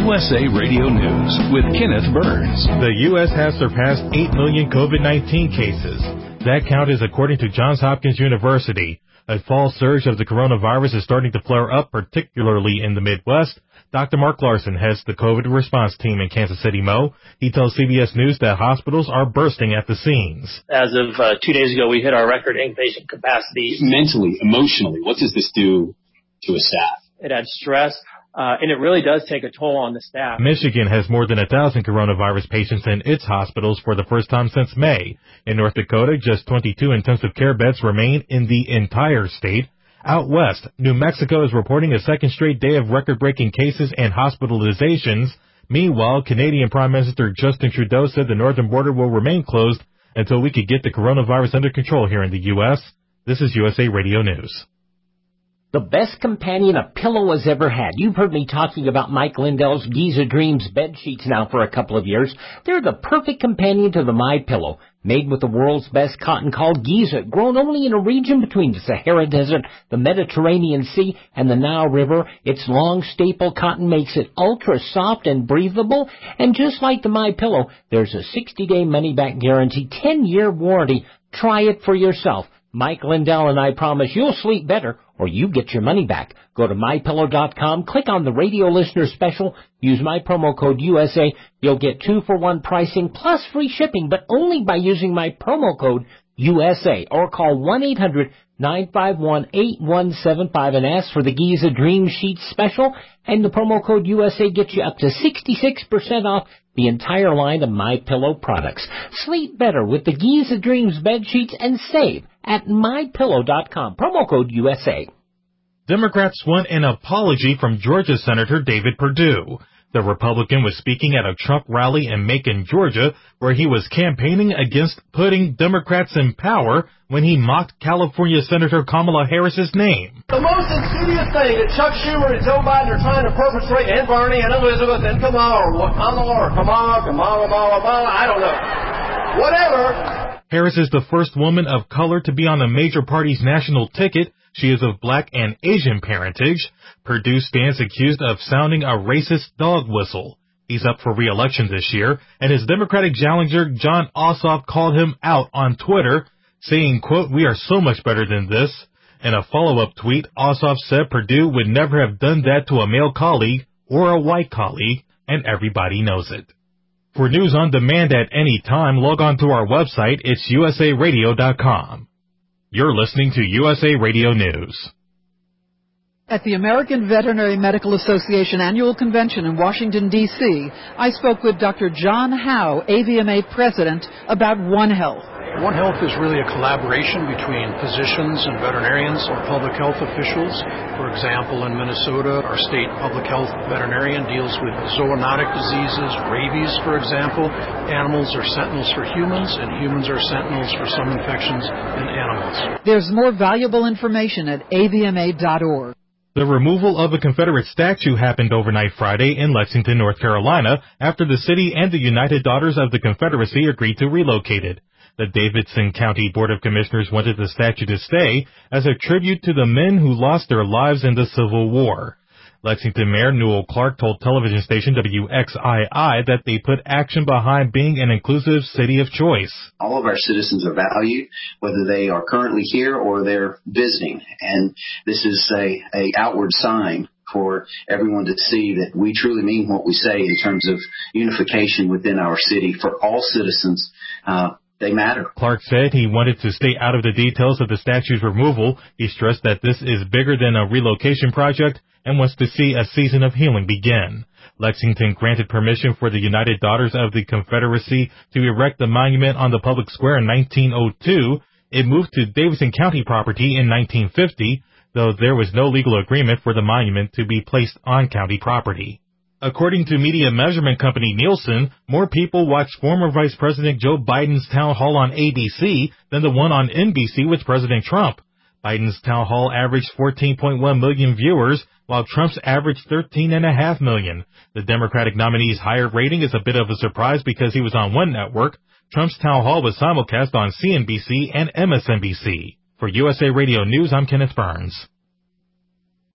USA Radio News with Kenneth Burns. The U.S. has surpassed 8 million COVID-19 cases. That count is according to Johns Hopkins University. A fall surge of the coronavirus is starting to flare up, particularly in the Midwest. Dr. Mark Larson heads the COVID response team in Kansas City, Mo. He tells CBS News that hospitals are bursting at the seams. As of 2 days ago, we hit our record inpatient capacity. Mentally, emotionally, what does this do to a staff? It adds stress, and it really does take a toll on the staff. Michigan has more than 1,000 coronavirus patients in its hospitals for the first time since May. In North Dakota, just 22 intensive care beds remain in the entire state. Out west, New Mexico is reporting a second straight day of record-breaking cases and hospitalizations. Meanwhile, Canadian Prime Minister Justin Trudeau said the northern border will remain closed until we could get the coronavirus under control here in the U.S. This is USA Radio News. The best companion a pillow has ever had. You've heard me talking about Mike Lindell's Giza Dreams bed sheets now for a couple of years. They're the perfect companion to the MyPillow. Made with the world's best cotton called Giza, grown only in a region between the Sahara Desert, the Mediterranean Sea, and the Nile River. Its long staple cotton makes it ultra soft and breathable. And just like the MyPillow, there's a 60-day money-back guarantee, 10-year warranty. Try it for yourself. Mike Lindell and I promise you'll sleep better or you get your money back. Go to MyPillow.com, click on the radio listener special, use my promo code USA. You'll get 2-for-1 pricing plus free shipping, but only by using my promo code USA, or call 1-800-951-8175 and ask for the Giza Dream Sheets special, and the promo code USA gets you up to 66% off the entire line of MyPillow products. Sleep better with the Giza Dreams bed sheets and save at MyPillow.com. Promo code USA. Democrats want an apology from Georgia Senator David Perdue. The Republican was speaking at a Trump rally in Macon, Georgia, where he was campaigning against putting Democrats in power when he mocked California Senator Kamala Harris's name. The most insidious thing that Chuck Schumer and Joe Biden are trying to perpetrate, and Bernie and Elizabeth and Kamala, I don't know. Whatever. Harris is the first woman of color to be on a major party's national ticket. She is of black and Asian parentage. Perdue stands accused of sounding a racist dog whistle. He's up for re-election this year, and his Democratic challenger, Jon Ossoff, called him out on Twitter, saying, quote, "We are so much better than this." In a follow-up tweet, Ossoff said Perdue would never have done that to a male colleague or a white colleague, and everybody knows it. For news on demand at any time, log on to our website. It's usaradio.com. You're listening to USA Radio News. At the American Veterinary Medical Association Annual Convention in Washington, D.C., I spoke with Dr. John Howe, AVMA President, about One Health. One Health is really a collaboration between physicians and veterinarians or public health officials. For example, in Minnesota, our state public health veterinarian deals with zoonotic diseases, rabies, for example. Animals are sentinels for humans, and humans are sentinels for some infections in animals. There's more valuable information at avma.org. The removal of a Confederate statue happened overnight Friday in Lexington, North Carolina, after the city and the United Daughters of the Confederacy agreed to relocate it. The Davidson County Board of Commissioners wanted the statue to stay as a tribute to the men who lost their lives in the Civil War. Lexington Mayor Newell Clark told television station WXII that they put action behind being an inclusive city of choice. All of our citizens are valued, whether they are currently here or they're visiting. And this is a outward sign for everyone to see that we truly mean what we say in terms of unification within our city for all citizens. They matter. Clark said he wanted to stay out of the details of the statue's removal. He stressed that this is bigger than a relocation project and wants to see a season of healing begin. Lexington granted permission for the United Daughters of the Confederacy to erect the monument on the public square in 1902. It moved to Davidson County property in 1950, though there was no legal agreement for the monument to be placed on county property. According to media measurement company Nielsen, more people watched former Vice President Joe Biden's town hall on ABC than the one on NBC with President Trump. Biden's town hall averaged 14.1 million viewers, while Trump's averaged 13.5 million. The Democratic nominee's higher rating is a bit of a surprise because he was on one network. Trump's town hall was simulcast on CNBC and MSNBC. For USA Radio News, I'm Kenneth Burns.